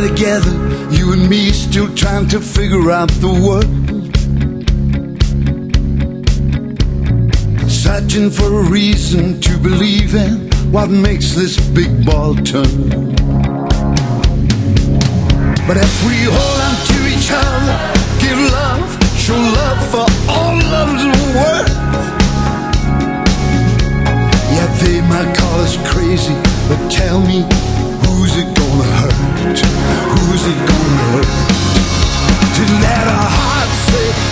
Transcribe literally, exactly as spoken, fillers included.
together, you and me still trying to figure out the world. Searching for a reason to believe in what makes this big ball turn. But if we hold on to each other, give love, show love for all love's worth. Yeah, they might call us crazy, but tell me, who's it gonna hurt? Who's it gonna hurt? To let our hearts say